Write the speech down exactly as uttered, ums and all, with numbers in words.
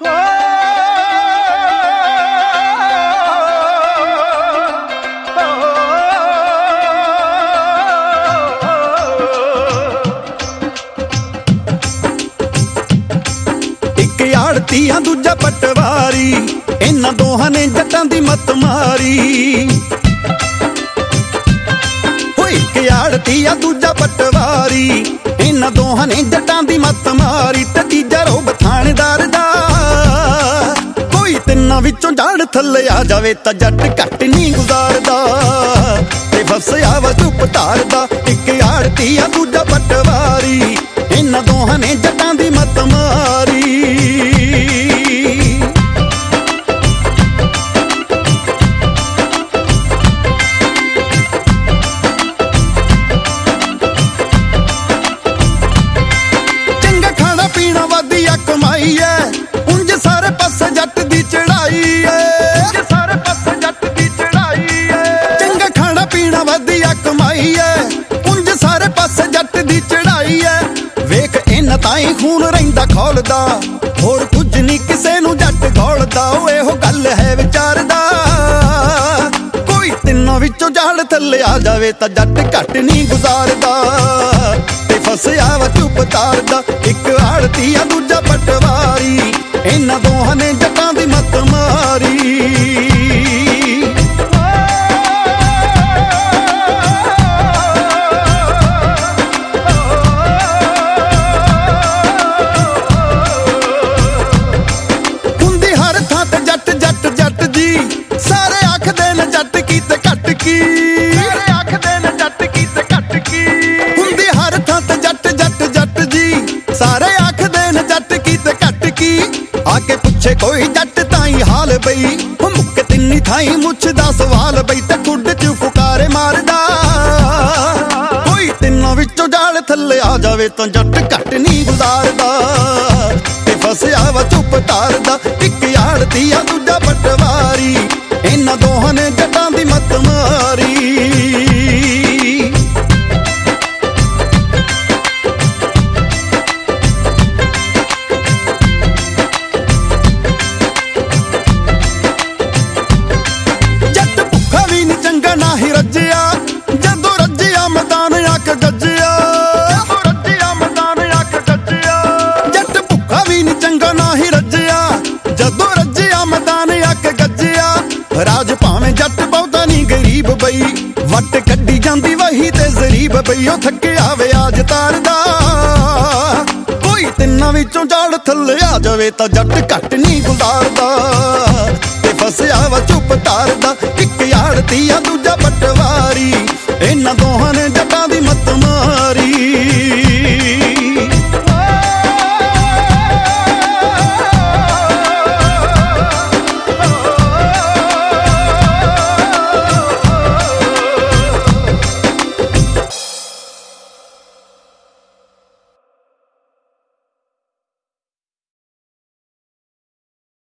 ਇੱਕ ਆੜਤੀਆ ਦੂਜਾ ਪਟਵਾਰੀ, ਇਹਨਾਂ ਦੋਹਾਂ ਨੇ ਜੱਟਾਂ ਦੀ ਮੱਤ ਮਾਰੀ। ਹੋਏ ਇੱਕ ਆੜਤੀਆ ਦੂਜਾ ਪਟਵਾਰੀ, ਇਹਨਾਂ ਦੋਹਾਂ ਨੇ ਜੱਟਾਂ ਦੀ ਮੱਤ ਮਾਰੀ। ਤੇ ਤੀਜਾ ਰੋਬ ਥਾਣੇਦਾਰ ਦਾ, ਕੋਈ ਤਿੰਨਾਂ ਵਿੱਚੋਂ ਜੜ ਥੱਲੇ ਆ ਜਾਵੇ ਤਾਂ ਜੱਟ ਘੱਟ ਨਹੀਂ ਗੁਜ਼ਾਰਦਾ। ਤੇ ਫਸਿਆ ਵਾ ਚੁੱਪ ਧਾਰਦਾ, ਇੱਕ ਆੜਤੀਆ ਦੂਜਾ ਪਟਵਾਰੀ, ਇਹਨਾਂ ਦੋਹਾਂ ਨੇ ਜੱਟਾਂ ਦੀ ਮੱਤ ਮਾਰੀ। ਚੰਗਾ ਖਾਣਾ ਪੀਣਾ ਵਧੀਆ ਕਮਾਈ ਐ, ਉਂਝ ਸਾਰੇ ਪਾਸੇ ਜੱਟ ਦੀ ਚੜਾਈ ਐ। ਸਾਰੇ ਪਾਸੇ ਜੱਟ ਦੀ ਚੜਾਈ ਐ। ਚੰਗਾ ਖਾਣਾ ਪੀਣਾ ਵਧੀਆ ਕਮਾਈ ਐ, ਉਂਝ ਸਾਰੇ ਪਾਸੇ ਜੱਟ ਦੀ ਚੜਾਈ ਐ। ਵੇਖ ਇਹਨਾਂ ਤਾਈਂ ਖੂਨ ਰਹਿੰਦਾ ਖੋਲਦਾ, ਹੋਰ ਕੁਝ ਨੀ ਕਿਸੇ ਨੂੰ ਜੱਟ ਗੋਲਦਾ। ਉਹ ਇਹੋ ਗੱਲ ਹੈ ਵਿਚਾਰਦਾ, ਕੋਈ ਤਿੰਨਾਂ ਵਿੱਚੋਂ ਜੜ ਥੱਲੇ ਆ ਜਾਵੇ ਤਾਂ ਜੱਟ ਘੱਟ ਨਹੀਂ ਗੁਜ਼ਾਰਦਾ। ਤੇ ਫਸਿਆ ਵਾ ਚੁੱਪ ਧਾਰਦਾ, ਇੱਕ ਆੜਤੀਆ ਦੂਜਾ ਪਟਵਾਰੀ, ਇਹਨਾਂ ਦੋਹਾਂ ਨੇ ਜੱਟਾਂ ਦੀ ਮੱਤ ਮਾਰੀ। ਸਾਰੇ ਆਖਦੇ ਨੇ ਜੱਟ ਕੀਤੇ ਘੱਟ ਕੀ, ਸਾਰੇ ਆਖਦੇ ਨੇ ਜੱਟ ਕੀਤੇ ਘੱਟ ਕੀ। ਹੁੰਦੀ ਹਰ ਥਾਂ ਤੇ ਜੱਟ ਜੱਟ ਜੱਟ ਜੀ, ਸਾਰੇ ਆਖਦੇ ਨੇ ਜੱਟ ਕੀਤੇ ਘੱਟ ਕੀ। ਆ ਕੇ ਪੁੱਛੇ ਕੋਈ ਜੱਟ ਤਾਈਂ ਹਾਲ ਬਈ, ਮੁੱਕ ਤਿੰਨੀ ਥਾਈਂ ਮੁੱਛਦਾ ਸਵਾਲ ਬਈ। ਤੇ ਖੁੱਡ ਚ ਫੁਕਾਰੇ ਮਾਰਦਾ, ਕੋਈ ਤਿੰਨਾਂ ਵਿੱਚੋਂ ਜਾਲ ਥੱਲੇ ਆ ਜਾਵੇ ਤਾਂ ਜੱਟ ਘੱਟ ਨਹੀਂ ਗੁਜ਼ਾਰਦਾ। ਤੇ ਫਸਿਆ ਵਾ ਚੁੱਪ ਧਾਰਦਾ, ਇੱਕ ਆੜਤੀਆ ਦੂਜਾ ਪਟਵਾਰੀ, ਇਹਨਾਂ ਦੋਹਾਂ ਨੇ ਜੱਟਾਂ ਦੀ ਮੱਤ ਮਾਰੀ। ਜੱਟ ਭੁੱਖਾ ਵੀ ਨੀ ਚੰਗਾ ਨਾ ਹੀ ਰੱਜਿਆ, ਜਦੋਂ ਰੱਜਿਆ ਮੈਦਾਨ ਆ ਕੇ ਗੱਜਿਆ। ਰੱਜਿਆ ਮੈਦਾਨ ਆ ਕੇ ਗੱਜਿਆ। ਜੱਟ ਭੁੱਖਾ ਵੀ ਨੀ ਚੰਗਾ ਨਾ ਹੀ ਰੱਜਿਆ, ਜਦੋਂ ਰੱਜਿਆ ਮੈਦਾਨ ਆ ਕੇ ਗੱਜਿਆ। ਰਾਜ ਭਾਵੇਂ ਜੱਟ ਬਹੁਤਾ ਨੀ ਗਰੀਬ ਬਈ, ਵੱਟ ਕੱਢੀ ਜਾਂਦੀ ਵਹੀ ਤੇ ਜ਼ਰੀਬ ਬਈ। ਉਹ ਥੱਕਿਆ ਵਿਆਜ ਤਾਰਦਾ, ਕੋਈ ਤਿੰਨਾਂ ਵਿੱਚੋਂ ਜੜ ਥੱਲੇ ਆ ਜਾਵੇ ਤਾਂ ਜੱਟ ਘੱਟ ਨਹੀਂ ਗੁਜ਼ਾਰਦਾ। ਤੇ ਫਸਿਆ ਵਾ ਚੁੱਪ ਧਾਰਦਾ, ਇੱਕ ਆੜਤੀਆ ਦੂਜਾ